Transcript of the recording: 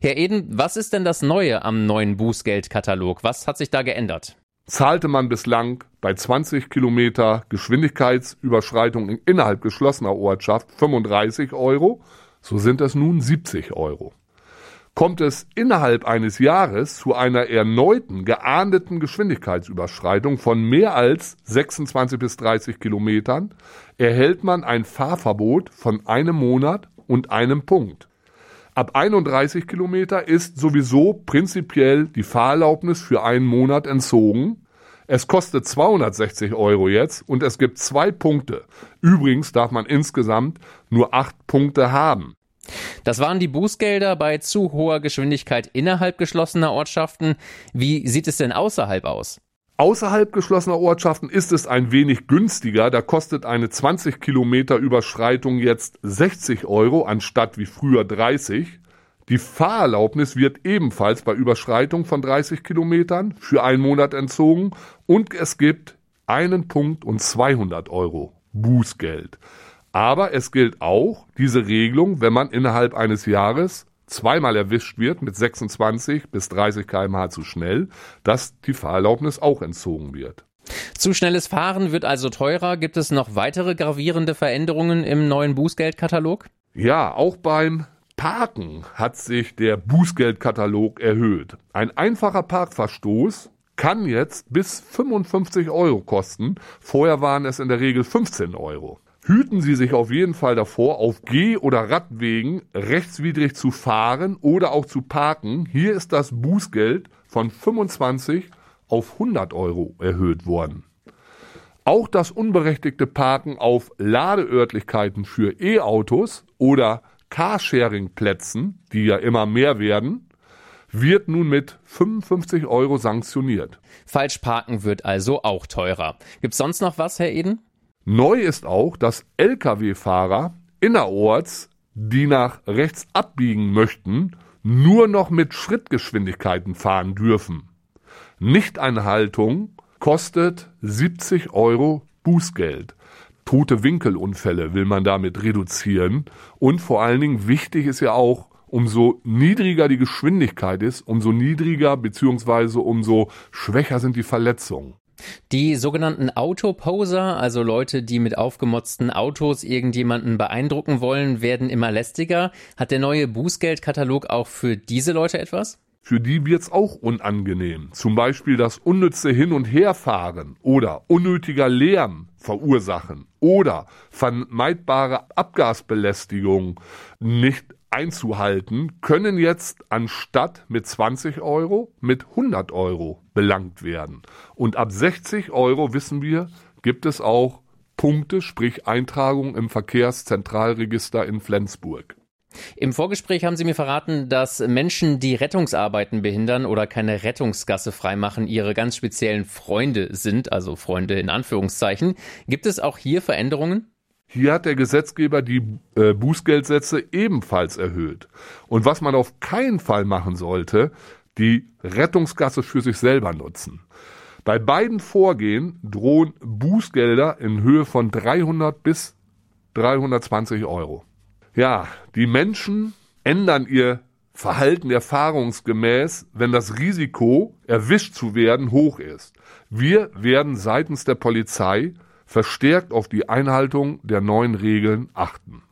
Herr Eden, was ist denn das Neue am neuen Bußgeldkatalog? Was hat sich da geändert? Zahlte man bislang bei 20 Kilometer Geschwindigkeitsüberschreitung innerhalb geschlossener Ortschaft 35 Euro, so sind es nun 70 Euro. Kommt es innerhalb eines Jahres zu einer erneuten geahndeten Geschwindigkeitsüberschreitung von mehr als 26 bis 30 Kilometern, erhält man ein Fahrverbot von 1 Monat und 1 Punkt. Ab 31 Kilometer ist sowieso prinzipiell die Fahrerlaubnis für 1 Monat entzogen. Es kostet 260 Euro jetzt und es gibt 2 Punkte. Übrigens darf man insgesamt nur 8 Punkte haben. Das waren die Bußgelder bei zu hoher Geschwindigkeit innerhalb geschlossener Ortschaften. Wie sieht es denn außerhalb aus? Außerhalb geschlossener Ortschaften ist es ein wenig günstiger. Da kostet eine 20 Kilometer Überschreitung jetzt 60 Euro anstatt wie früher 30. Die Fahrerlaubnis wird ebenfalls bei Überschreitung von 30 Kilometern für 1 Monat entzogen und es gibt 1 Punkt und 200 Euro Bußgeld. Aber es gilt auch diese Regelung, wenn man innerhalb eines Jahres zweimal erwischt wird mit 26 bis 30 km/h zu schnell, dass die Fahrerlaubnis auch entzogen wird. Zu schnelles Fahren wird also teurer. Gibt es noch weitere gravierende Veränderungen im neuen Bußgeldkatalog? Ja, auch beim Parken hat sich der Bußgeldkatalog erhöht. Ein einfacher Parkverstoß kann jetzt bis 55 Euro kosten. Vorher waren es in der Regel 15 Euro. Hüten Sie sich auf jeden Fall davor, auf Geh- oder Radwegen rechtswidrig zu fahren oder auch zu parken. Hier ist das Bußgeld von 25 auf 100 Euro erhöht worden. Auch das unberechtigte Parken auf Ladeörtlichkeiten für E-Autos oder Carsharing-Plätzen, die ja immer mehr werden, wird nun mit 55 Euro sanktioniert. Falsch parken wird also auch teurer. Gibt's sonst noch was, Herr Eden? Neu ist auch, dass Lkw-Fahrer innerorts, die nach rechts abbiegen möchten, nur noch mit Schrittgeschwindigkeiten fahren dürfen. Nichteinhaltung kostet 70 Euro Bußgeld. Tote Winkelunfälle will man damit reduzieren. Und vor allen Dingen wichtig ist ja auch, umso niedriger die Geschwindigkeit ist, umso niedriger bzw. umso schwächer sind die Verletzungen. Die sogenannten Autoposer, also Leute, die mit aufgemotzten Autos irgendjemanden beeindrucken wollen, werden immer lästiger. Hat der neue Bußgeldkatalog auch für diese Leute etwas? Für die wird's auch unangenehm. Zum Beispiel das unnütze Hin- und Herfahren oder unnötiger Lärm verursachen oder vermeidbare Abgasbelästigung nicht einzuhalten, können jetzt anstatt mit 20 Euro mit 100 Euro belangt werden. Und ab 60 Euro, wissen wir, gibt es auch Punkte, sprich Eintragung im Verkehrszentralregister in Flensburg. Im Vorgespräch haben Sie mir verraten, dass Menschen, die Rettungsarbeiten behindern oder keine Rettungsgasse freimachen, ihre ganz speziellen Freunde sind, also Freunde in Anführungszeichen. Gibt es auch hier Veränderungen? Hier hat der Gesetzgeber die Bußgeldsätze ebenfalls erhöht. Und was man auf keinen Fall machen sollte, die Rettungsgasse für sich selber nutzen. Bei beiden Vorgehen drohen Bußgelder in Höhe von 300 bis 320 Euro. Ja, die Menschen ändern ihr Verhalten erfahrungsgemäß, wenn das Risiko, erwischt zu werden, hoch ist. Wir werden seitens der Polizei verstärkt auf die Einhaltung der neuen Regeln achten.